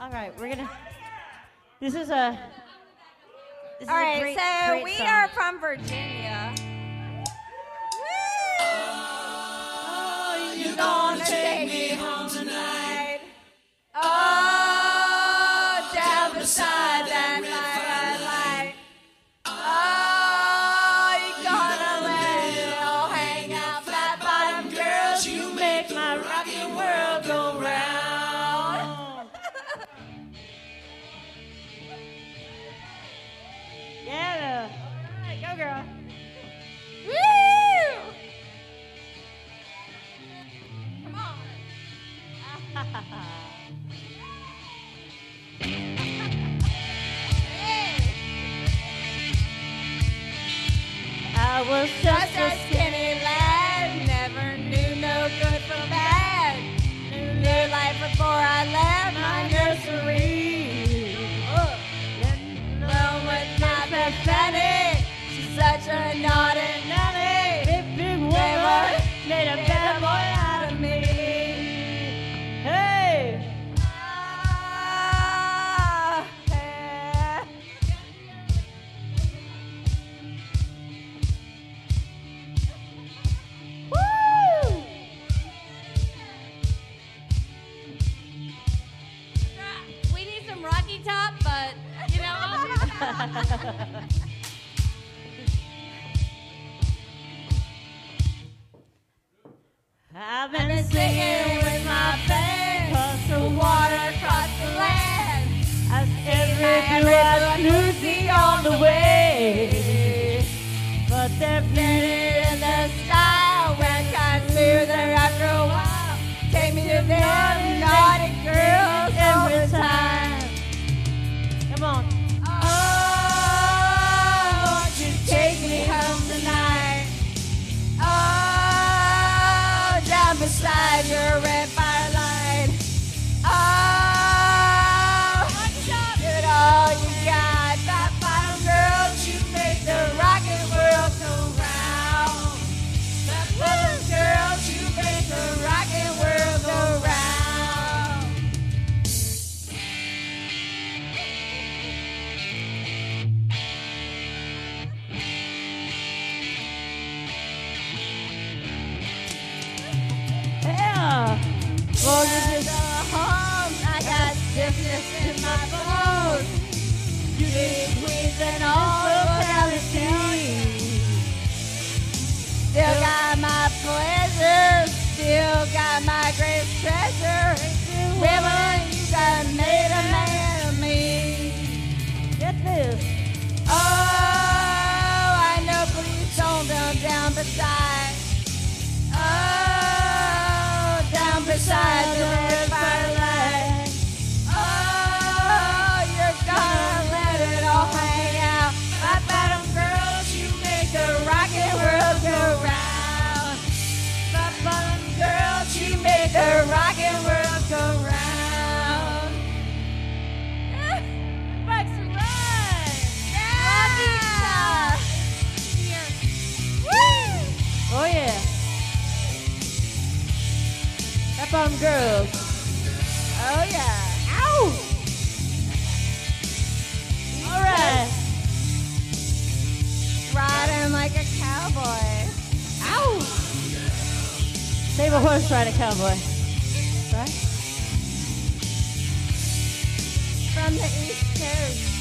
All right, we're gonna. This is a. This All is right, a great, so great we song. are from Virginia. Oh, You gonna take me home tonight? Oh, down beside that light. Oh, you gonna let it all hang out? Flat bottom girls, you make my rocking world go round. Yeah. All right, go, girl. Woo! Come on. I was Just just a a skinny lad, never knew no good from bad. Knew life before I left my nursery. Alone with my best Fanny, she's such a naughty nanny. big woman made a bad boy out of me. Hey. Ah, yeah. Woo! We need some Rocky Top, but you know. I've I've been singing with my band, across the water across the land. as every blue Lucy on the way. But they're Better in the style, went kind of smoother after a while. Take me to them naughty girls every time. Come on. Oh, won't you take me home tonight? Oh, down beside your red firelight. Oh, get all you got. Fat bottom girls, you make the rockin' world go round. Fat bottom girls, you make the rockin' world go round. Yeah. Well, you At just, home, I got stiffness in my bones. You need queens and all locality. Still got my pleasure, still got my great treasure. Women, you done made a man of me. get this. Oh, I know, please don't go down beside. Oh, down beside the red firelight. Oh, you're gonna let it all hang out. Fat bottom girls, you make the rockin' world go round. Fat bottom girls, you make the rockin' world go round. Bucks right. Yeah! Woo! Oh, yeah. That bottom girls. Oh yeah. Ow! All right. Riding like a cowboy. Ow! Save a horse, ride a cowboy. Right? From the East Coast.